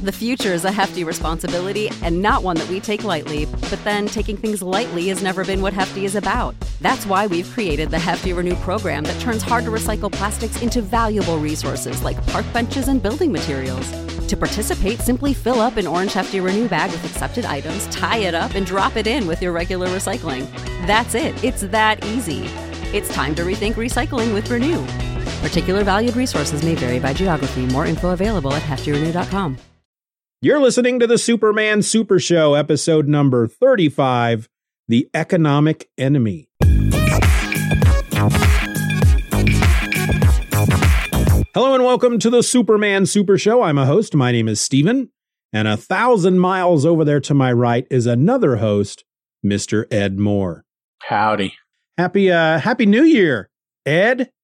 The future is a hefty responsibility and not one that we take lightly. But then taking things lightly has never been what Hefty is about. That's why we've created the Hefty Renew program that turns hard-to-recycle plastics into valuable resources like park benches and building materials. To participate, simply fill up an orange Hefty Renew bag with accepted items, tie it up, and drop it in with your regular recycling. That's it. It's that easy. It's time to rethink recycling with Renew. Particular valued resources may vary by geography. More info available at heftyrenew.com. You're listening to the Superman Super Show, episode number 35, The Economic Enemy. Hello and welcome to the Superman Super Show. I'm a host. My name is Steven. And 1,000 miles over there to my right is another host, Mr. Ed Moore. Howdy. Happy New Year, Ed.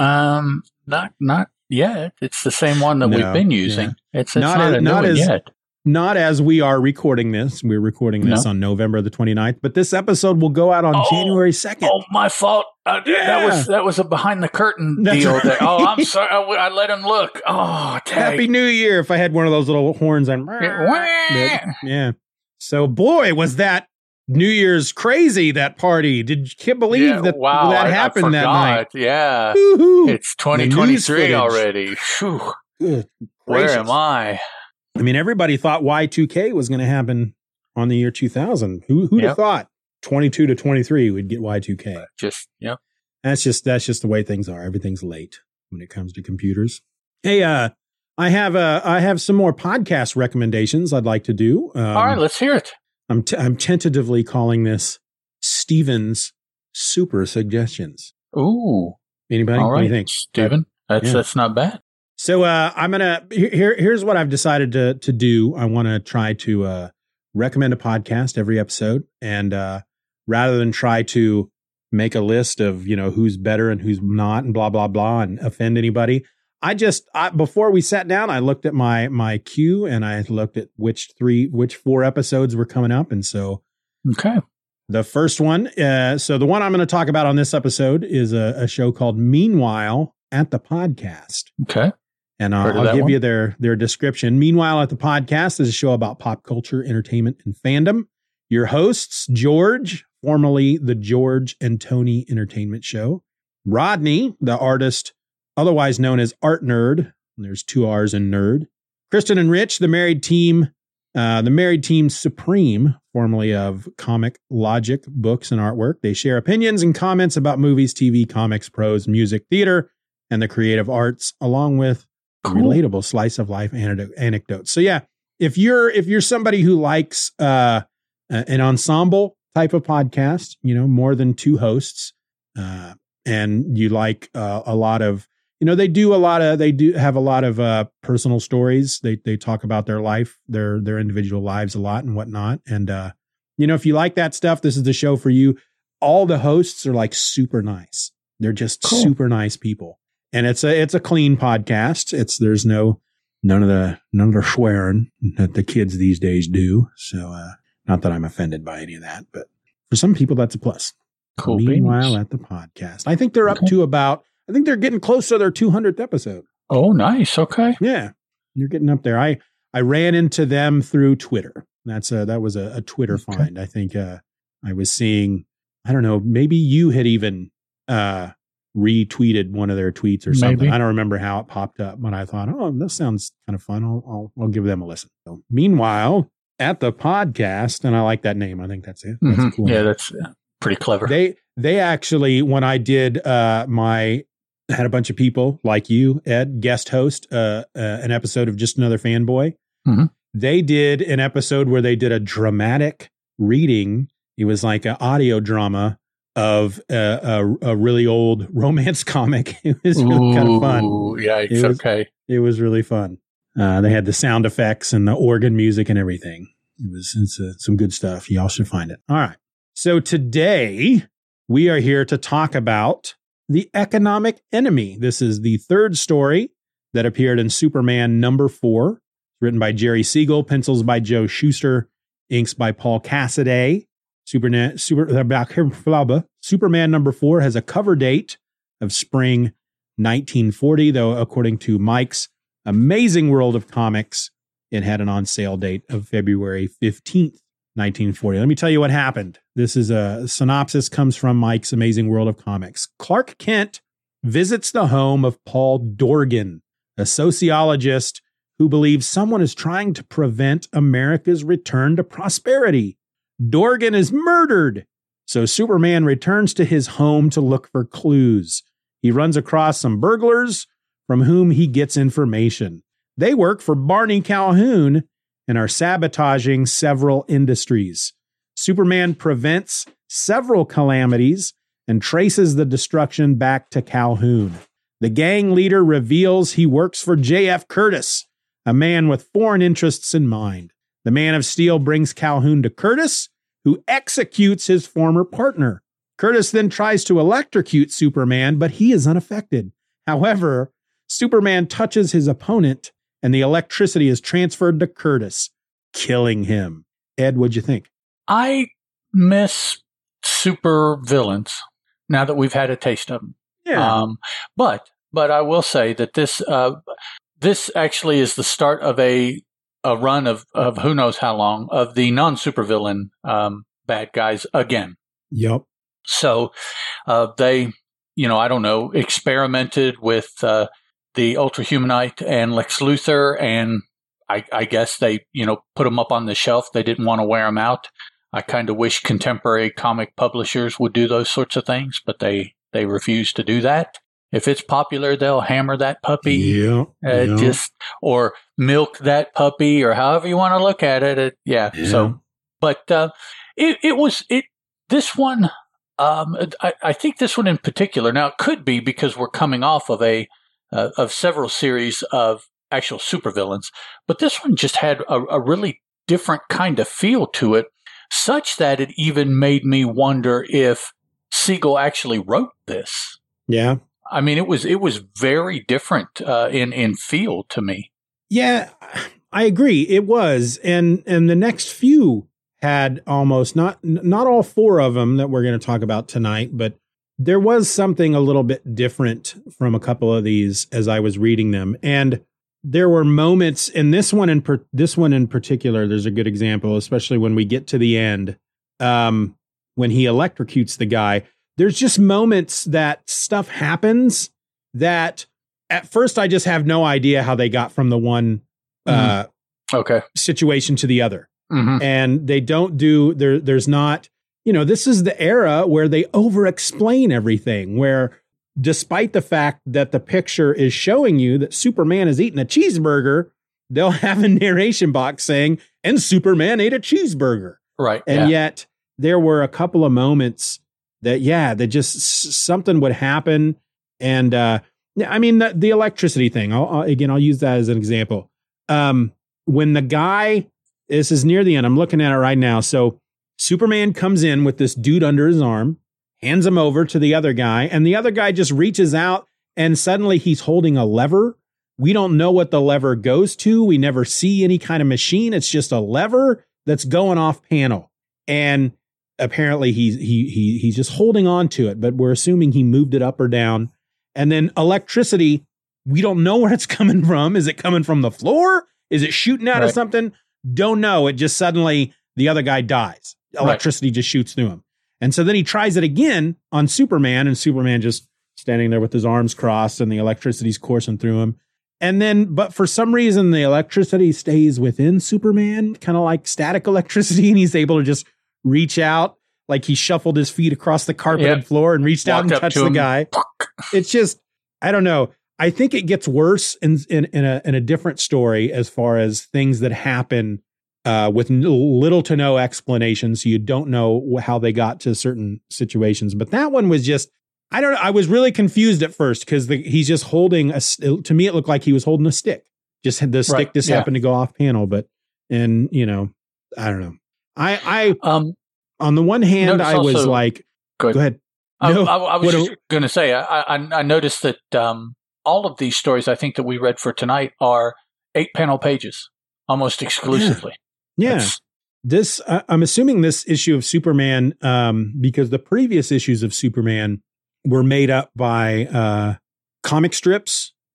Not yet. It's the same one that we've been using. Yeah. It's not a new one yet. Not as we are recording this. We're recording this on November the 29th, but this episode will go out on January 2nd. Oh, my fault. That was a behind the curtain deal there. Oh, I'm sorry. I let him look. Oh, dang. Happy New Year. If I had one of those little horns on. Yeah. So, boy, was that New Year's crazy, that party. Can't believe that happened that night. Yeah. Woo-hoo. It's 2023 already. Where am I? I mean, everybody thought Y2K was going to happen on the year 2000. Who'd have thought 22 to 23 would get Y2K? That's just the way things are. Everything's late when it comes to computers. Hey, I have some more podcast recommendations I'd like to do. All right, let's hear it. I'm tentatively calling this Steven's Super Suggestions. Ooh. Anybody? All right. What do you think? Steven, that's not bad. So here's what I've decided to do. I want to try to recommend a podcast every episode. And rather than try to make a list of, who's better and who's not and blah, blah, blah, and offend anybody, before we sat down, I looked at my queue and I looked at which 4 episodes were coming up. And so the first one, so the one I'm going to talk about on this episode is a show called Meanwhile at the Podcast. Okay. And I'll give you their description. Meanwhile at the Podcast is a show about pop culture, entertainment, and fandom. Your hosts, George, formerly the George and Tony Entertainment Show. Rodney, the artist, otherwise known as Art Nerd. There's 2 R's in nerd. Kristen and Rich, the married team Supreme, formerly of Comic Logic Books and Artwork. They share opinions and comments about movies, TV, comics, prose, music, theater, and the creative arts, along with relatable slice of life anecdotes. So yeah, if you're somebody who likes an ensemble type of podcast, more than 2 hosts, and you like a lot of, they do have a lot of personal stories. They talk about their life, their individual lives a lot and whatnot. And if you like that stuff, this is the show for you. All the hosts are like super nice. They're just super nice people. And it's a clean podcast. There's none of the swearing that the kids these days do. So, not that I'm offended by any of that, but for some people, that's a plus. Cool. Meanwhile at the Podcast, I think they're up to I think they're getting close to their 200th episode. Oh, nice. Okay. Yeah. You're getting up there. I ran into them through Twitter. That was a Twitter find. I think, I was seeing, I don't know, maybe you had even, retweeted one of their tweets or something. Maybe. I don't remember how it popped up, but I thought, this sounds kind of fun. I'll give them a listen. So, Meanwhile at the Podcast, and I like that name. I think that's it. That's a cool name. That's pretty clever. They actually, when I did I had a bunch of people like you, Ed, guest host an episode of Just Another Fanboy. Mm-hmm. They did an episode where they did a dramatic reading. It was like an audio drama of a really old romance comic. It was really kind of fun. Yikes, It was really fun. They had the sound effects and the organ music and everything. It's some good stuff. Y'all should find it. All right. So today we are here to talk about The Economic Enemy. This is the 3rd story that appeared in Superman number 4. Written by Jerry Siegel, pencils by Joe Shuster, inks by Paul Cassaday. Superman number 4 has a cover date of spring 1940, though according to Mike's Amazing World of Comics, It had an on sale date of February 15th, 1940. Let me tell you what happened. This is a synopsis, comes from Mike's Amazing World of Comics. Clark Kent visits the home of Paul Dorgan, a sociologist who believes someone is trying to prevent America's return to prosperity. Dorgan is murdered, so Superman returns to his home to look for clues. He runs across some burglars from whom he gets information. They work for Barney Calhoun and are sabotaging several industries. Superman prevents several calamities and traces the destruction back to Calhoun. The gang leader reveals he works for J.F. Curtis, a man with foreign interests in mind. The Man of Steel brings Calhoun to Curtis, who executes his former partner. Curtis then tries to electrocute Superman, but he is unaffected. However, Superman touches his opponent, and the electricity is transferred to Curtis, killing him. Ed, what'd you think? I miss super villains now that we've had a taste of them. Yeah. But I will say that this actually is the start of a run of who knows how long of the non-supervillain bad guys again. Yep. So they, I don't know, experimented with the Ultra Humanite and Lex Luthor, and I guess they, put them up on the shelf. They didn't want to wear them out. I kind of wish contemporary comic publishers would do those sorts of things, but they refuse to do that. If it's popular, they'll hammer that puppy, or milk that puppy, or however you want to look at it. So, but this one, I think this one in particular. Now, it could be because we're coming off of of several series of actual supervillains, but this one just had a really different kind of feel to it, such that it even made me wonder if Siegel actually wrote this. Yeah. I mean, it was very different in feel to me. Yeah, I agree. It was, and the next few had almost not all four of them that we're going to talk about tonight, but there was something a little bit different from a couple of these as I was reading them, and there were moments. And this one in particular, there's a good example, especially when we get to the end, when he electrocutes the guy. There's just moments that stuff happens that at first I just have no idea how they got from the one situation to the other. Mm-hmm. And they don't do there's not, this is the era where they over-explain everything, where despite the fact that the picture is showing you that Superman is eating a cheeseburger, they'll have a narration box saying, and Superman ate a cheeseburger. Right. And yet there were a couple of moments that just something would happen. And I mean, the electricity thing, I'll use that as an example. When the guy, this is near the end, I'm looking at it right now. So Superman comes in with this dude under his arm, hands him over to the other guy, and the other guy just reaches out and suddenly he's holding a lever. We don't know what the lever goes to. We never see any kind of machine. It's just a lever that's going off panel. And apparently he's just holding on to it, but we're assuming he moved it up or down. And then electricity, we don't know where it's coming from. Is it coming from the floor? Is it shooting out of something? Don't know. It just suddenly, the other guy dies. Electricity just shoots through him. And so then he tries it again on Superman, and Superman just standing there with his arms crossed and the electricity's coursing through him. And then, but for some reason, the electricity stays within Superman, kind of like static electricity, and he's able to just reach out, like he shuffled his feet across the carpeted floor and reached out and touched the guy. It's just, I don't know. I think it gets worse in a different story as far as things that happen with little to no explanation. So you don't know how they got to certain situations. But that one was just, I don't know. I was really confused at first because he's just holding to me, it looked like he was holding a stick. Just the stick happened to go off panel. But, I don't know. I on the one hand, I was also, like, go ahead. No, I was just going to say, I noticed that all of these stories I think that we read for tonight are 8-panel pages, almost exclusively. Yeah. This, I'm assuming this issue of Superman, because the previous issues of Superman were made up by comic strips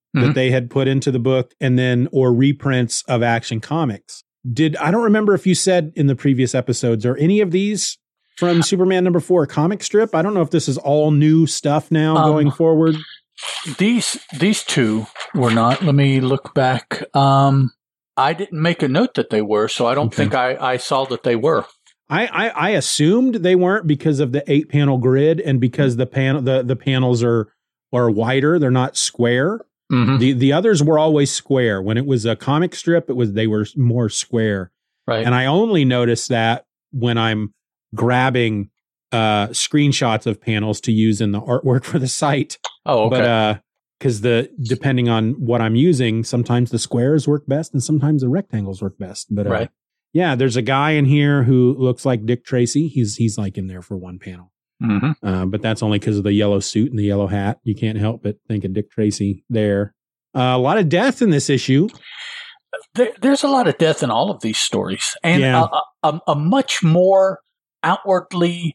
that they had put into the book, and then or reprints of Action Comics. I don't remember if you said in the previous episodes, are any of these from Superman #4 comic strip? I don't know if this is all new stuff now going forward. These two were not. Let me look back. I didn't make a note that they were, so I don't think I saw that they were. I assumed they weren't because of the 8-panel grid and because the panels are wider. They're not square. Mm-hmm. The others were always square. When it was a comic strip, they were more square. Right. And I only noticed that when I'm grabbing screenshots of panels to use in the artwork for the site. Oh, okay. But because depending on what I'm using, sometimes the squares work best and sometimes the rectangles work best. But right. Yeah, there's a guy in here who looks like Dick Tracy. He's like in there for one panel. Mm-hmm. But that's only because of the yellow suit and the yellow hat. You can't help but think of Dick Tracy there. A lot of death in this issue. There's a lot of death in all of these stories, and a much more outwardly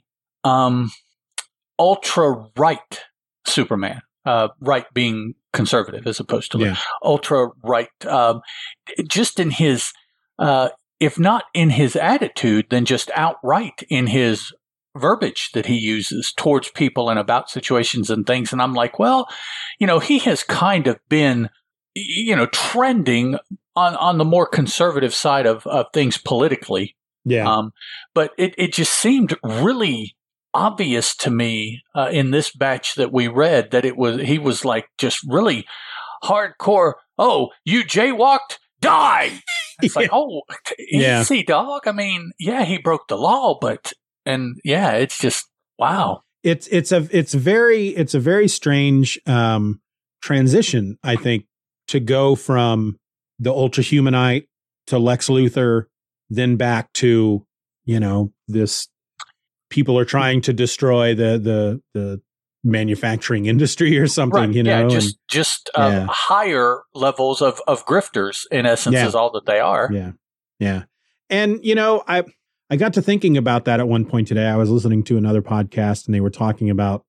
ultra right Superman. Right being conservative as opposed to ultra right. Just in his, if not in his attitude, then just outright in his verbiage that he uses towards people and about situations and things. And I'm like, well, he has kind of been, trending on the more conservative side of things politically. Yeah. But it just seemed really obvious to me in this batch that we read that he was like just really hardcore. Oh, you jaywalked? Die. It's like, oh, easy, dog. I mean, he broke the law, it's just wow. It's a very strange transition, I think, to go from the Ultra Humanite to Lex Luthor, then back to this. People are trying to destroy the manufacturing industry or something, right. Just higher levels of grifters, in essence, is all that they are. Yeah, yeah. And I got to thinking about that at one point today. I was listening to another podcast, and they were talking about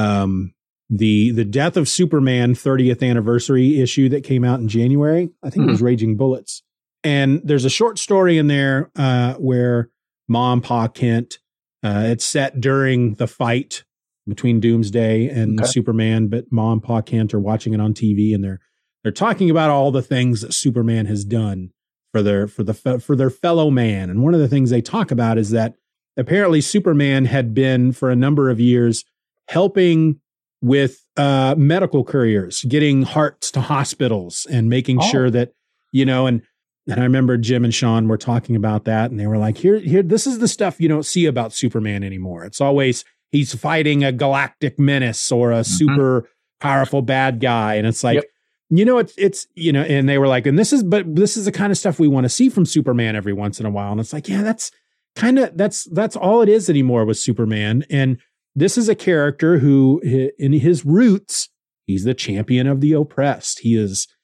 the Death of Superman 30th anniversary issue that came out in January. I think it was Raging Bullets, and there's a short story in there where Ma and Pa Kent. It's set during the fight between Doomsday and Superman, but Ma and Pa Kent are watching it on TV, and they're talking about all the things that Superman has done for their fellow man. And one of the things they talk about is that apparently Superman had been for a number of years helping with medical couriers, getting hearts to hospitals and making sure that and I remember Jim and Sean were talking about that, and they were like, here, this is the stuff you don't see about Superman anymore. It's always he's fighting a galactic menace or a super powerful bad guy. And it's like, it's and they were like, this is the kind of stuff we want to see from Superman every once in a while. And it's like, that's all it is anymore with Superman. And this is a character who in his roots, he's the champion of the oppressed. He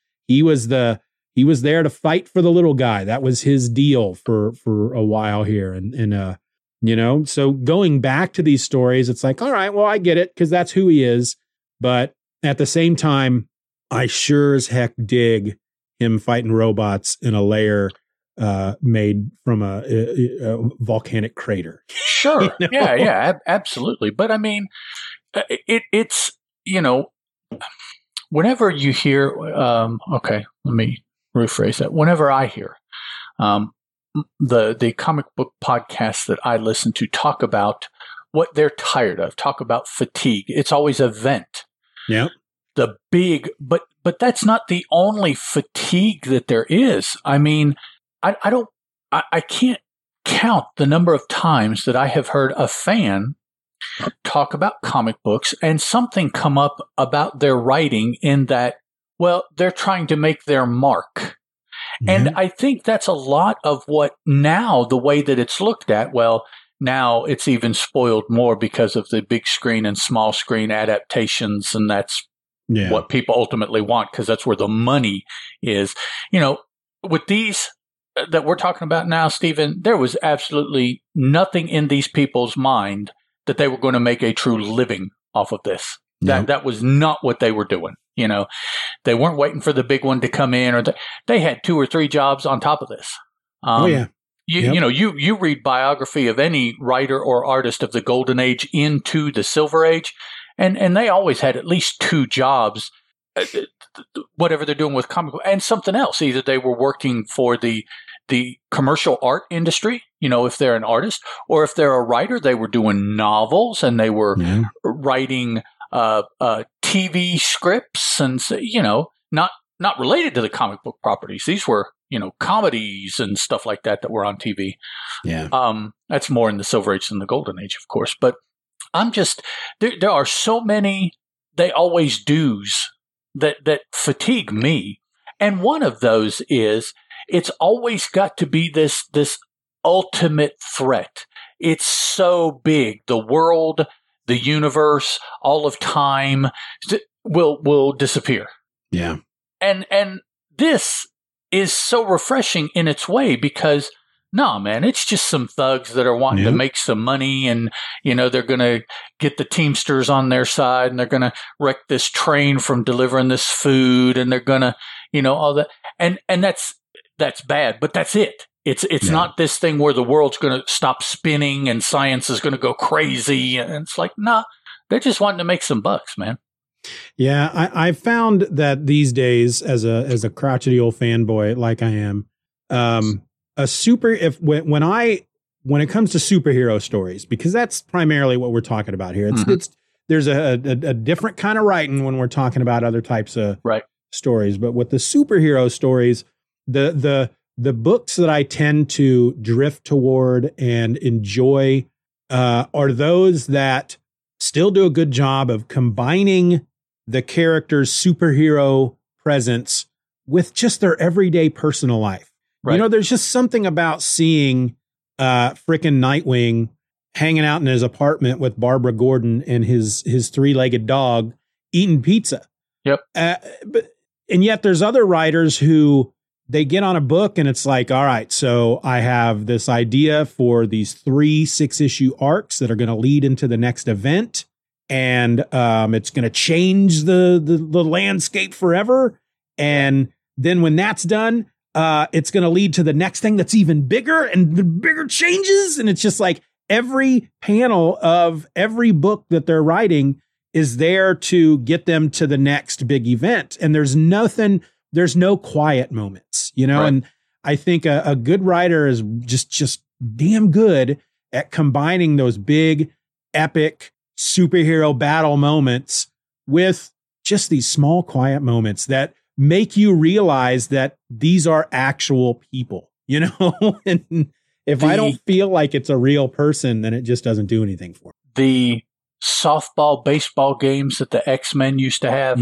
was there to fight for the little guy. That was his deal for a while here. And so going back to these stories, it's like, all right, well, I get it because that's who he is. But at the same time, I sure as heck dig him fighting robots in a lair made from a volcanic crater. Sure. Yeah, absolutely. But I mean, it's, whenever you hear, let me rephrase that. Whenever I hear the comic book podcasts that I listen to talk about what they're tired of, talk about fatigue, it's always a vent. Yeah. The big, but that's not the only fatigue that there is. I mean, I can't count the number of times that I have heard a fan talk about comic books and something come up about their writing in that, well, they're trying to make their mark. Mm-hmm. And I think that's a lot of what now, the way that it's looked at, well, now it's even spoiled more because of the big screen and small screen adaptations. And that's what people ultimately want because that's where the money is. With these that we're talking about now, Stephen, there was absolutely nothing in these people's mind that they were going to make a true living off of this. That was not what they were doing. You know, they weren't waiting for the big one to come in, or they had 2 or 3 jobs on top of this. You know, you read biography of any writer or artist of the Golden Age into the Silver Age, and they always had at least 2 jobs, whatever they're doing with comic book, and something else. Either they were working for the commercial art industry, you know, if they're an artist, or if they're a writer, they were doing novels and they were writing TV scripts, and, you know, not related to the comic book properties. These were, you know, comedies and stuff like that were on TV. Yeah. That's more in the Silver Age than the Golden Age, of course. But I'm just, there are so many they always do's that fatigue me. And one of those is it's always got to be this ultimate threat. It's so big. The world, the universe, all of time will disappear. Yeah. And this is so refreshing in its way because, no, man, it's just some thugs that are wanting to make some money, and, you know, they're going to get the Teamsters on their side, and they're going to wreck this train from delivering this food, and they're going to, you know, all that. And that's bad, but that's it. It's not this thing where the world's going to stop spinning and science is going to go crazy. And it's like, nah, they're just wanting to make some bucks, man. Yeah, I found that these days, as a crotchety old fanboy like I am, when it comes to superhero stories, because that's primarily what we're talking about here. There's a different kind of writing when we're talking about other types of stories, but with the superhero stories, the books that I tend to drift toward and enjoy are those that still do a good job of combining the character's superhero presence with just their everyday personal life. Right. You know, there's just something about seeing frickin' Nightwing hanging out in his apartment with Barbara Gordon and his 3-legged dog eating pizza. Yep. And yet there's other writers who they get on a book and it's like, all right, so I have this idea for these 3 6-issue arcs that are going to lead into the next event. And it's going to change the landscape forever. And then when that's done, it's going to lead to the next thing that's even bigger and the bigger changes. And it's just like every panel of every book that they're writing is there to get them to the next big event. And there's no quiet moments, you know, and I think a good writer is just damn good at combining those big, epic superhero battle moments with just these small, quiet moments that make you realize that these are actual people, you know, and if I don't feel like it's a real person, then it just doesn't do anything for me. The softball, baseball games that the X-Men used to have,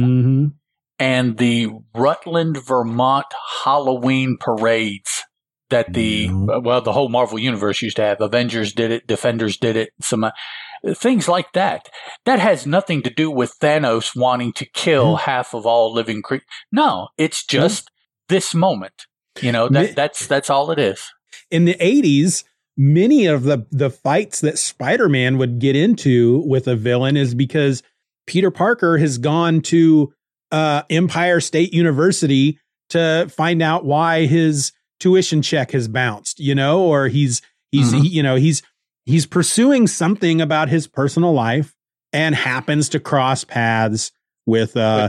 and the Rutland, Vermont Halloween parades that the whole Marvel universe used to have. Avengers did it, Defenders did it, some things like that. That has nothing to do with Thanos wanting to kill half of all living creatures. No, it's just this moment. You know, that's all it is. In the 80s, many of the fights that Spider-Man would get into with a villain is because Peter Parker has gone to Empire State University to find out why his tuition check has bounced, you know, or he's pursuing something about his personal life and happens to cross paths with a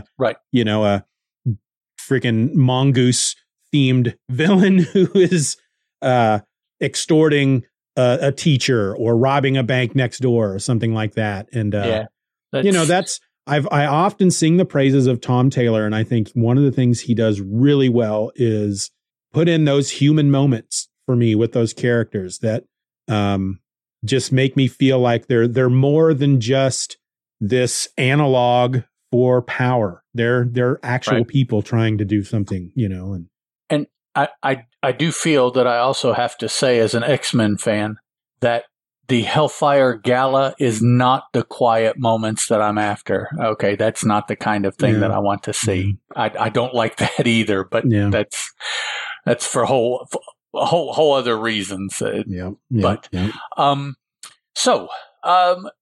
freaking mongoose themed villain who is extorting a teacher or robbing a bank next door or something like that. And you know, I often sing the praises of Tom Taylor, and I think one of the things he does really well is put in those human moments for me with those characters that just make me feel like they're more than just this analog for power. They're actual people trying to do something, you know. And I do feel that I also have to say, as an X-Men fan, that the Hellfire Gala is not the quiet moments that I'm after. Okay, that's not the kind of thing that I want to see. I don't like that either, but that's for whole other reasons.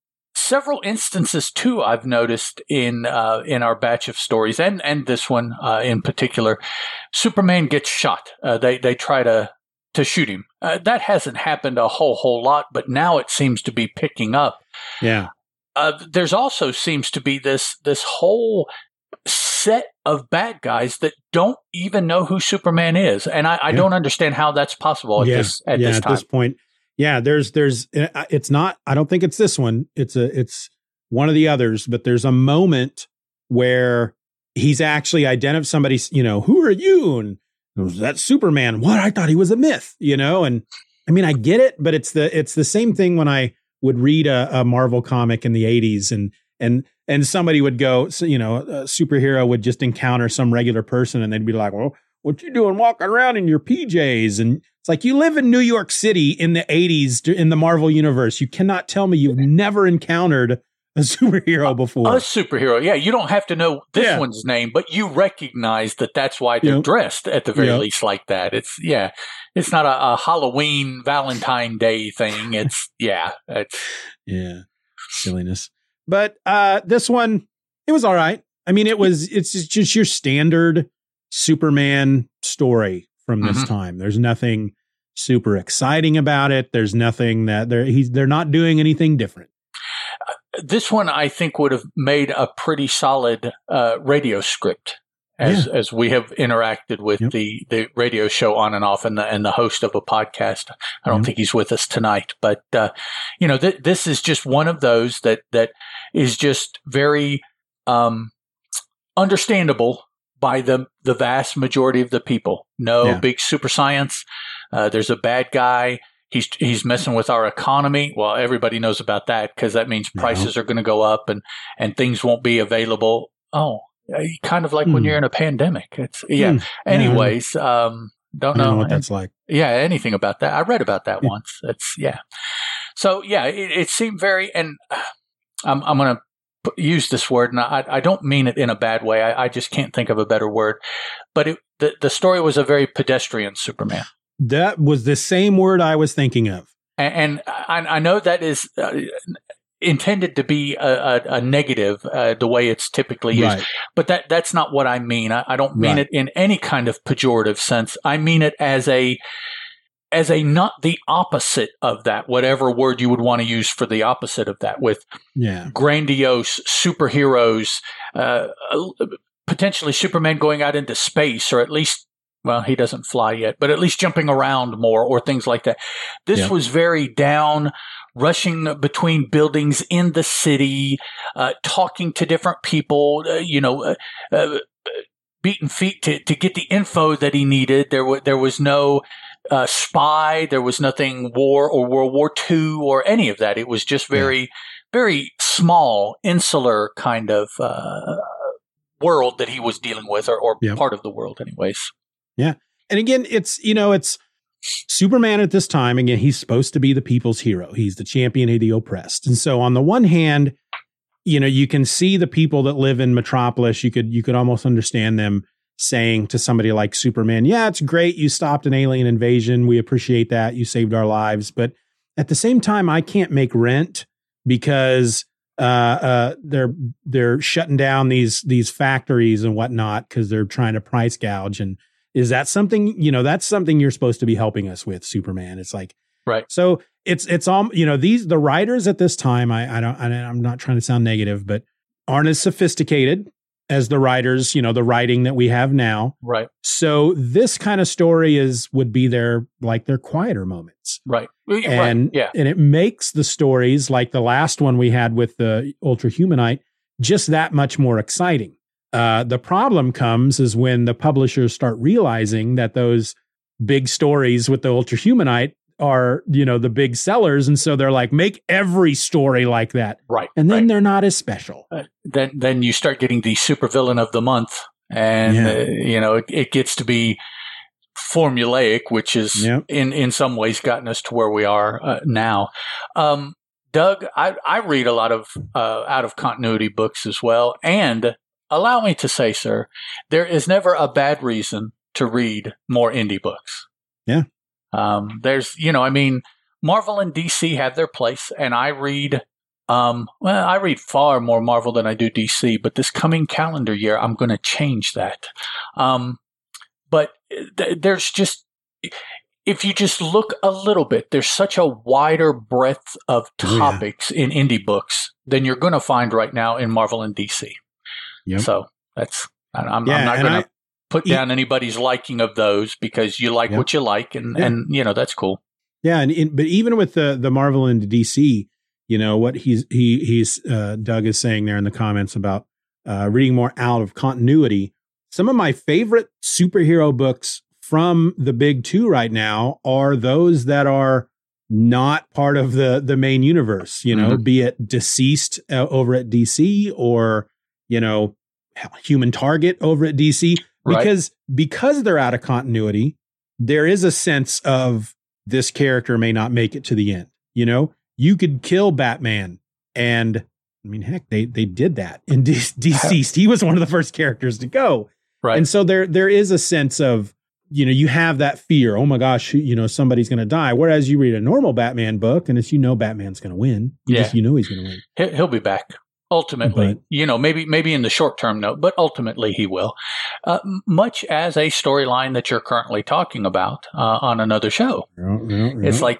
several instances too, I've noticed in our batch of stories, and this one in particular, Superman gets shot. They try to shoot him. That hasn't happened a whole lot, but now it seems to be picking up. Yeah. There's also seems to be this whole set of bad guys that don't even know who Superman is, and I don't understand how that's possible at this time. At this point. Yeah, there's it's not, I don't think it's this one. It's one of the others, but there's a moment where he's actually identified somebody, who are you? And that's Superman. What? I thought he was a myth, and I mean, I get it, but it's the same thing when I would read a Marvel comic in the 80s and somebody would go, a superhero would just encounter some regular person and they'd be like, well, what you doing walking around in your PJs? And it's like, you live in New York City in the 80s in the Marvel universe. You cannot tell me you've never encountered a superhero before. A superhero. Yeah. You don't have to know this one's name, but you recognize that that's why they're dressed at the very least like that. It's not a Halloween, Valentine Day thing. It's silliness. But this one, it was all right. I mean, it's just your standard Superman story from this time. There's nothing super exciting about it. There's nothing that they're not doing anything different. This one, I think, would have made a pretty solid radio script, as we have interacted with the radio show On and Off and the host of a podcast. I don't think he's with us tonight, but this is just one of those that is just very understandable by the vast majority of the people. No big super science. There's a bad guy. He's messing with our economy. Well, everybody knows about that because that means prices are going to go up and things won't be available. Oh, kind of like when you're in a pandemic. It's Anyways, don't know what that's like. Yeah, anything about that. I read about that once. It's So it seemed very, and I'm going to use this word, and I don't mean it in a bad way. I just can't think of a better word. But the story was a very pedestrian Superman. That was the same word I was thinking of. And I know that is intended to be a negative, the way it's typically used. Right. But that's not what I mean. I don't mean it in any kind of pejorative sense. I mean it as a not the opposite of that, whatever word you would want to use for the opposite of that, with grandiose superheroes, potentially Superman going out into space, or at least, well, he doesn't fly yet, but at least jumping around more or things like that. This was very down, rushing between buildings in the city, talking to different people, beating feet to get the info that he needed. There was no spy. There was nothing war or World War II or any of that. It was just very, very small, insular kind of world that he was dealing with, or part of the world anyways. Yeah. And again, it's Superman at this time. Again, he's supposed to be the people's hero. He's the champion of the oppressed. And so on the one hand, you can see the people that live in Metropolis. You could almost understand them saying to somebody like Superman, yeah, it's great. You stopped an alien invasion. We appreciate that. You saved our lives. But at the same time, I can't make rent because they're shutting down these factories and whatnot because they're trying to price gouge. And is that something, that's something you're supposed to be helping us with, Superman? It's like, right. So it's all, the writers at this time, I'm not trying to sound negative, but aren't as sophisticated as the writers, the writing that we have now. Right. So this kind of story would be their quieter moments. Right. And it makes the stories like the last one we had with the Ultra Humanite just that much more exciting. The problem comes is when the publishers start realizing that those big stories with the Ultra Humanite are, the big sellers. And so they're like, make every story like that. Right. And then they're not as special. Then you start getting the supervillain of the month. And, it gets to be formulaic, which is in some ways gotten us to where we are now. Doug, I read a lot of out of continuity books as well. And allow me to say, sir, there is never a bad reason to read more indie books. Yeah. There's, Marvel and DC have their place, and I read Well, I read far more Marvel than I do DC, but this coming calendar year, I'm going to change that. But there's just, if you just look a little bit, there's such a wider breadth of topics in indie books than you're going to find right now in Marvel and DC. Yep. So that's, I'm not going to put down anybody's liking of those, because you like what you like, and that's cool. Yeah, but even with the Marvel and DC, what he's Doug is saying there in the comments about reading more out of continuity. Some of my favorite superhero books from the big two right now are those that are not part of the main universe, be it Deceased over at DC, or, Human Target over at DC, because they're out of continuity. There is a sense of this character may not make it to the end. You could kill Batman, and I mean, heck, they did that in Deceased. He was one of the first characters to go. Right. And so there is a sense of, you have that fear. Oh my gosh, somebody's going to die. Whereas you read a normal Batman book, and it's, Batman's going to win. He's going to win. He'll be back ultimately. But, maybe in the short term, no, but ultimately he will. Much as a storyline that you're currently talking about on another show. It's like,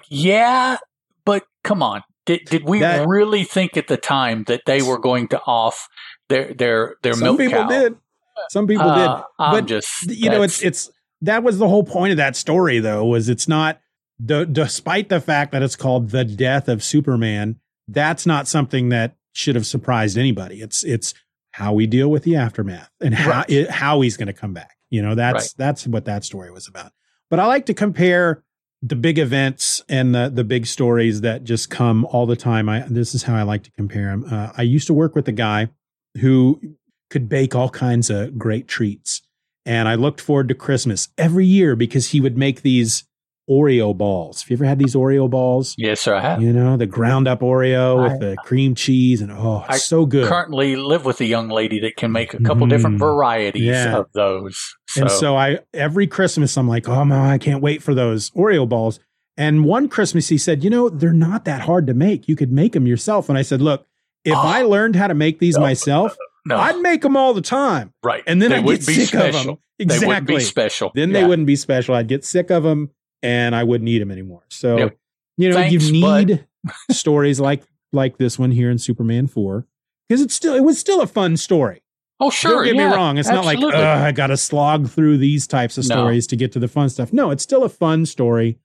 but come on. Did we really think at the time that they were going to off their milk cow? Some people did. But it's that was the whole point of that story, though, was it's not, despite the fact that it's called The Death of Superman, that's not something that should have surprised anybody. It's how we deal with the aftermath and how he's going to come back. That's what that story was about. But I like to compare the big events and the big stories that just come all the time. This is how I like to compare them. I used to work with a guy who could bake all kinds of great treats. And I looked forward to Christmas every year because he would make these Oreo balls. Have you ever had these Oreo balls? Yes, sir, I have. The ground up Oreo with the cream cheese, and it's so good. I currently live with a young lady that can make a couple different varieties of those. And so every Christmas I'm like, oh man, I can't wait for those Oreo balls. And one Christmas he said, they're not that hard to make. You could make them yourself. And I said, look, if I learned how to make these myself, I'd make them all the time. Right. And then I'd get sick of them. Exactly. They wouldn't be special. Then they wouldn't be special. I'd get sick of them and I wouldn't eat them anymore. So, you need stories like this one here in Superman 4, because it was still a fun story. Oh, sure. Don't get me wrong. It's not like, I got to slog through these types of stories to get to the fun stuff. No, it's still a fun story.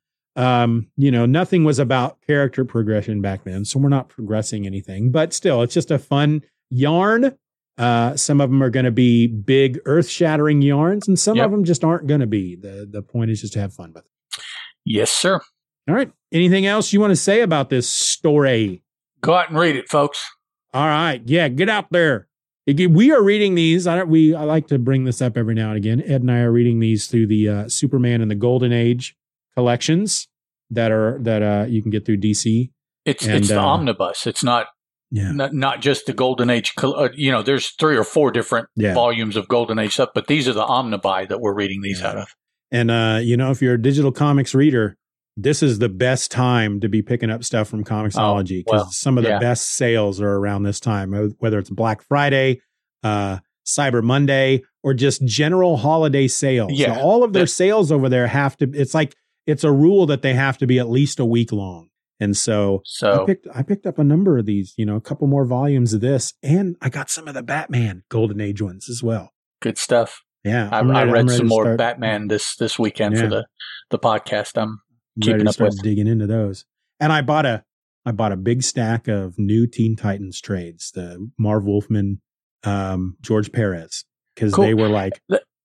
Nothing was about character progression back then, so we're not progressing anything, but still, it's just a fun yarn. Some of them are going to be big earth-shattering yarns, and some of them just aren't going to be. The point is just to have fun with it. Yes, sir. All right. Anything else you want to say about this story? Go out and read it, folks. All right. Yeah, get out there. We are reading these. I like to bring this up every now and again. Ed and I are reading these through the Superman and the Golden Age collections that you can get through DC. It's the omnibus. It's not just the Golden Age. There's 3 or 4 different volumes of Golden Age stuff, but these are the omnibuy that we're reading these out of. And, if you're a digital comics reader, this is the best time to be picking up stuff from Comixology, because some of the best sales are around this time, whether it's Black Friday, Cyber Monday, or just general holiday sales. Yeah. So all of their sales over there it's a rule that they have to be at least a week long. And so I picked up a number of these, a couple more volumes of this, and I got some of the Batman Golden Age ones as well. Good stuff. Yeah. I read some more Batman this weekend for the podcast. I'm keeping up with, digging into those. And I bought a big stack of new Teen Titans trades, the Marv Wolfman, George Perez, because they were like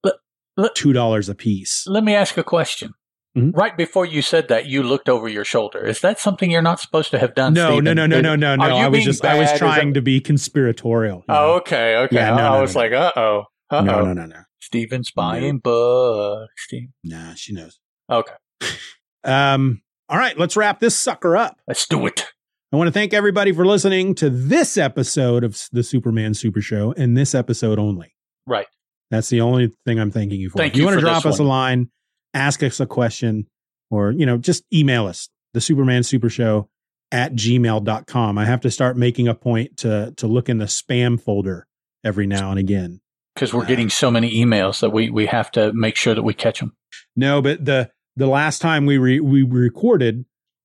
$2 a piece. Let me ask a question. Mm-hmm. Right before you said that, you looked over your shoulder. Is that something you're not supposed to have done? No. I was trying to be conspiratorial. Oh, okay. Yeah, I was like, uh-oh. No. Steven's buying books. Nah, she knows. Okay. All right, let's wrap this sucker up. Let's do it. I want to thank everybody for listening to this episode of the Superman Super Show, and this episode only. Right. That's the only thing I'm thanking you for. If you want to drop us a line, ask us a question, or, just email us, the Superman Super Show @gmail.com. I have to start making a point to look in the spam folder every now and again. Because we're getting so many emails that we have to make sure that we catch them. No, but the last time we recorded,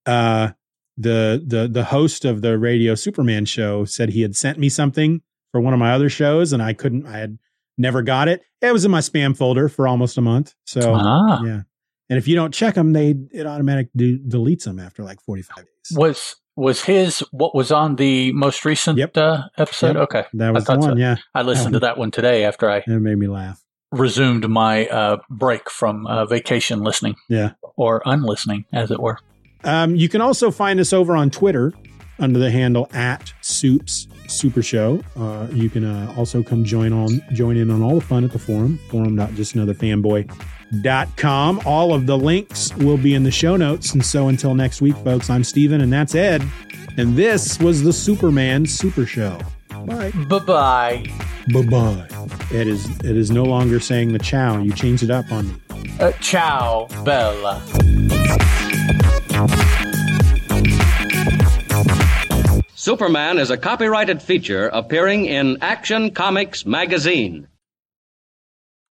the host of the Radio Superman show said he had sent me something for one of my other shows, and I had never got it. It was in my spam folder for almost a month. So yeah. And if you don't check them, it automatically deletes them after like 45 days. Was his what was on the most recent episode? Yep. Okay. That was the one, yeah. I listened to that one today after it made me laugh. Resumed my break from vacation listening. Yeah. Or unlistening, as it were. You can also find us over on Twitter under the handle @Soups Super Show. You can also come join in on all the fun at the forum, forum.justanotherfanboy.com. All of the links will be in the show notes. And so until next week, folks, I'm Steven and that's Ed. And this was the Superman Super Show. Bye. Bye-bye. Bye-bye. It is no longer saying the chow. You changed it up on me. Ciao, Bella. Superman is a copyrighted feature appearing in Action Comics magazine.